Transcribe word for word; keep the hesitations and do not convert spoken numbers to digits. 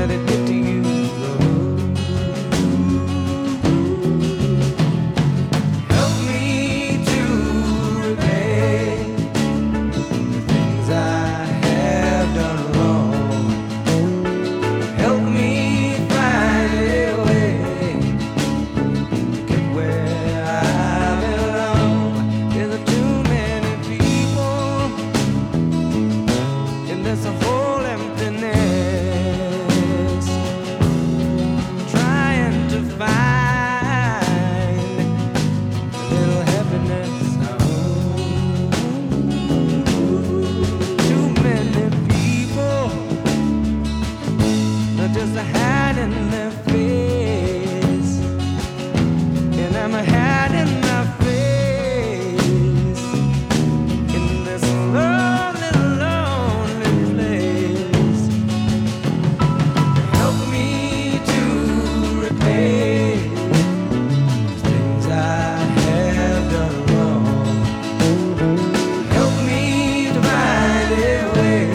let it get to you. Help me to repay the things I have done wrong. Help me find a way to get where I belong. There's too many people in this whole emptiness, trying to find a little happiness. Too many people are just hiding their face, and I'm hiding my face in this lonely, lonely place. Help me to repay the things I have done wrong. Help me to find a way